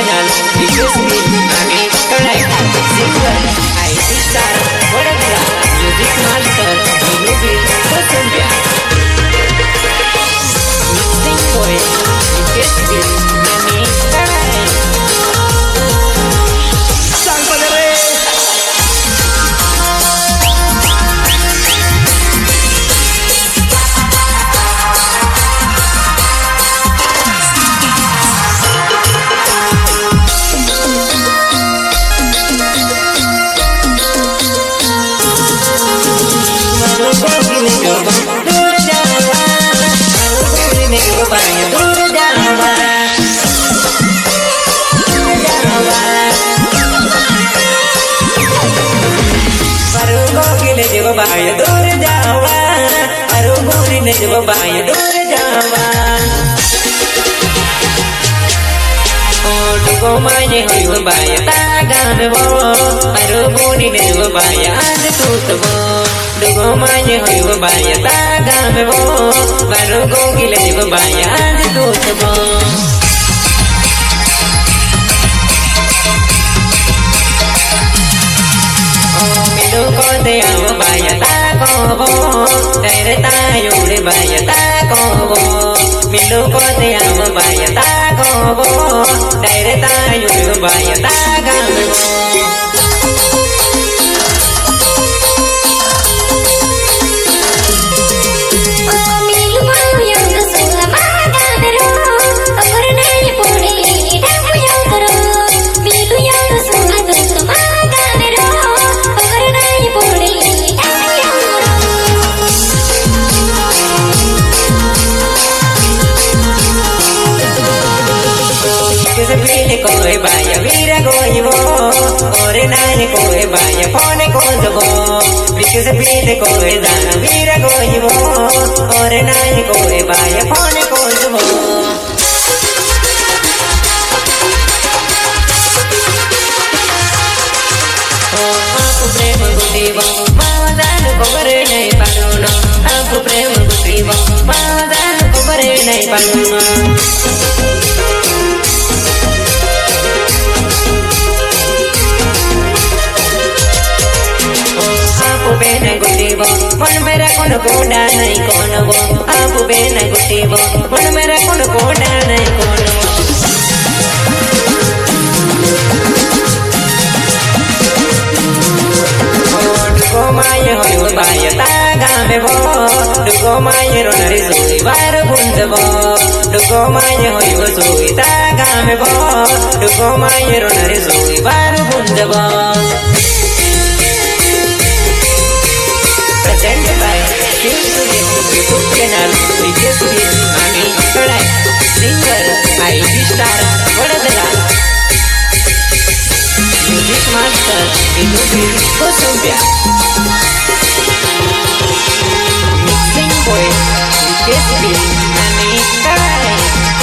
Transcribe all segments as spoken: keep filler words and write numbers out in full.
channel because we Ami Kadai singer I T star Vadagara music master Movie Kosumbia mixing boy because we Ami Kadai sang padare Bahaya dur Jawa, aru guri ne jwa bahaya dur Jawa. Oh dugo maye hoy bahaya tagan bo, aru guri ne jwa bahaya ad tut bo. Dugo maye hoy bahaya tagan bo, aru guri ne jwa bahaya ad tut bo. Ko te amo vaya ta kobo, tere ta yure vaya ta kobo. Milu ko te amo vaya ta kobo, tere ta yure vaya ta gambo. Koe vaya vira goivo, ore nai koe vaya pone kodovo. Vike se pide koe dana vira goivo, ore nai koe vaya pone kodovo. Aku prema gutivo, mawadan kobare nai paruno. Aku prema gutivo, mawadan kobare nai paruno. Bena gutivo, mon mera kono koda nai kono go. Apu bena gutivo, mon mera kono koda nai kono go. Dugo maye hoy baya taga bebo, dugo maye ronari sui var bundabo. Dugo maye hoy sui taga bebo, dugo maye ronari sui var bundabo. Presented by YouTube channel because we Ami Kadai singer I T star Vadagara music master Movie Kosumbia mixing boy because we Ami Kadai.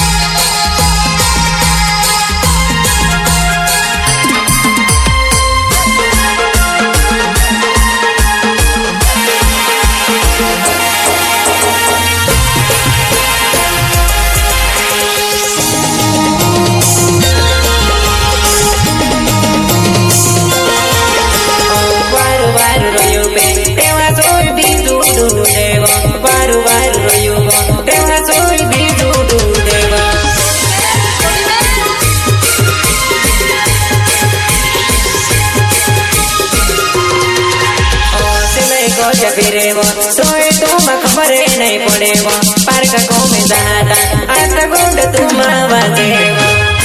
Firevo, soy tu ma khbare nahi padevo, par ka ko me jata, ata gund tu ma bajevo.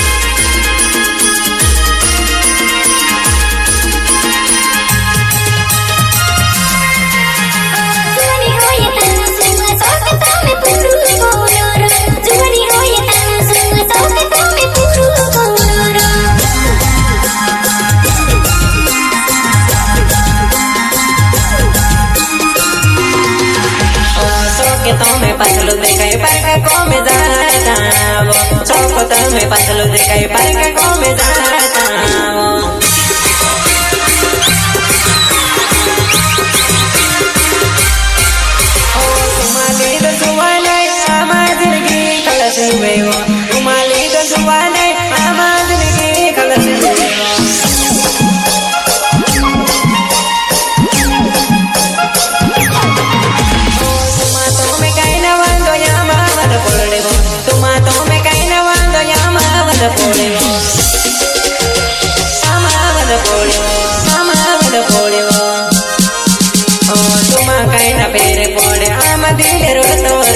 Tome pasalo de kai par ka come jata wo, choko tome pasalo de kai par ka come jata wo. Oh tumali do suwane amad lagi kalas vevo, tumali do suwane amad lagi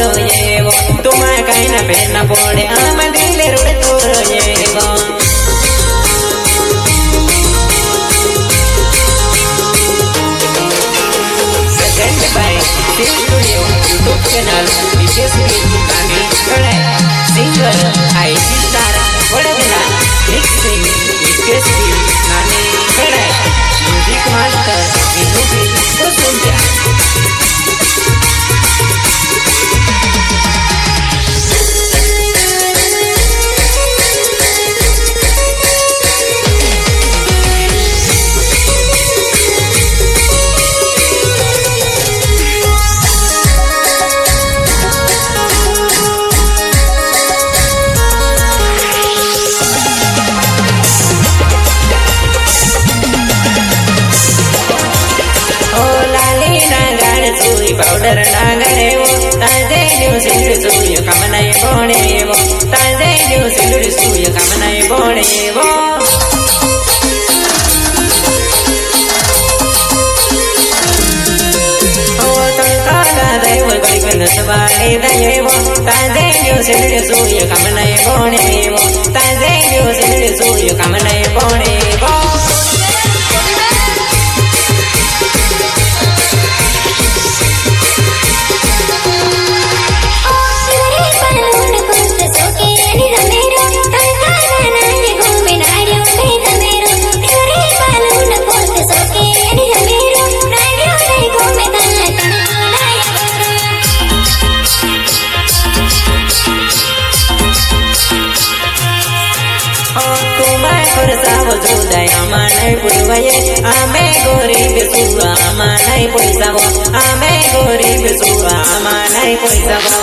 येवो तुमा काई ना pen ना पोड़े आम दिल रोड तोर येवो सेकंड by Shiv studio YouTube channel विशेष गाने कड़ाई सिंगर आईटी स्टार वड़गला मिक्सिंग विशेष गाने कड़ाई म्यूजिक मास्टर विनू भी तो सुन जा पाउडर नागरे वो ताजे न्यू सिंदूर सूय कमनाय बोणे वो ताजे न्यू सिंदूर सूय कमनाय बोणे वो ओ तंकाला देव गरीबन सवाले दये वो ताजे न्यू सिंदूर सूय कमनाय बोणे वो ताजे न्यू सिंदूर सूय कमनाय बोणे वो आमे गरीब सुआ मानाई पैसा गो आमे गरीब सुआ मानाई पैसा गो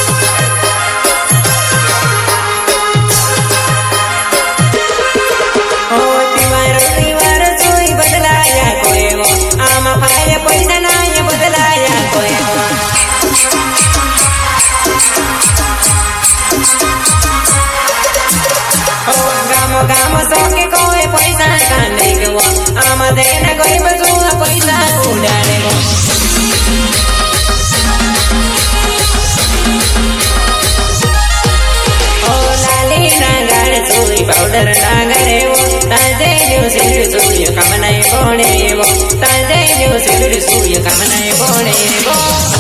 ओ तिवार तिवार सोई बदलाया कोई गो आमा पाए पैसा नाय बदलाया कोई गो ओ गामो गामो सोके कोई पैसा काने गो आमा देना गरीब सुआ पैसा उड़ाने गो ओ लाली नागार सोई पाउडर नागरे वो ताजे न्यू सिंदूर सूय कमनाय बोणे वो ताजे न्यू सिंदूर सूय कमनाय बोणे वो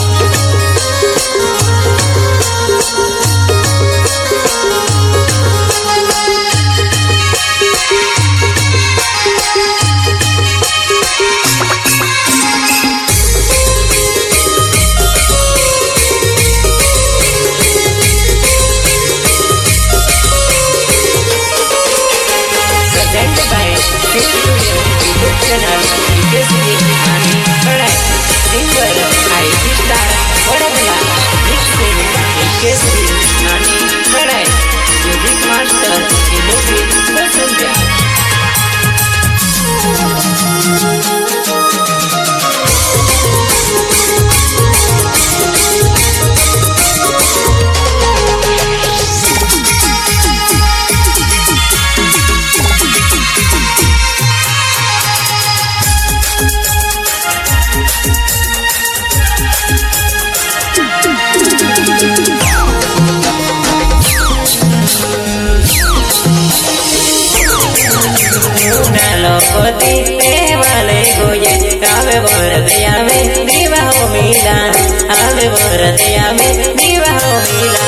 वाले गोये आवे बरतिया में दीवा हो मिला आवे बरतिया में दीवा हो मिला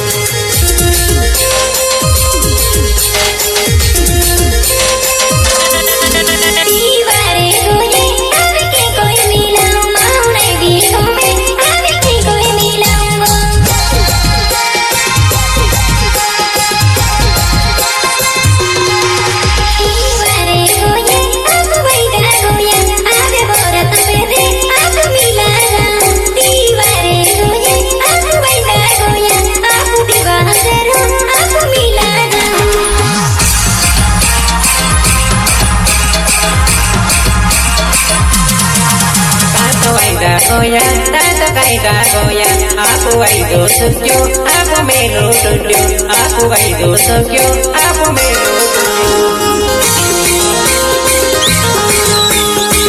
goya, tanto kaita goya. Aku waido sukyo, aku melu tudyo. Aku waido sukyo, aku melu tudyo.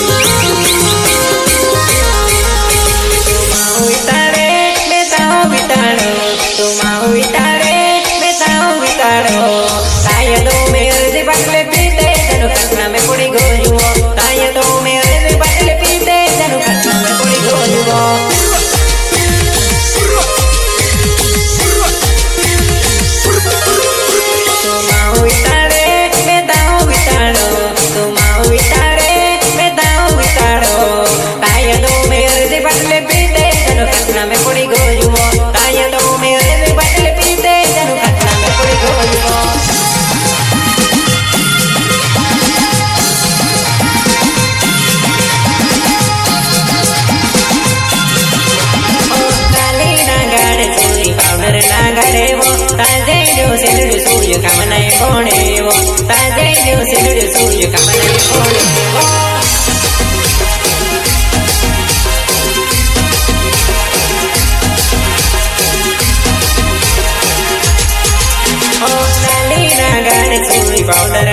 Mau itare, beta ho beta खतना में पड़ी गयो ताया तो मेरे में बाटल पीते जानू खतना में पड़ी गयो पाउडर ना गड़े वो ताजे जो सिलड़ सूर्य कमने कोणे वो ताजे जो सिलड़ सूर्य कमने कोणे वो ओ नाली ना गड़े सूर्य पाउडर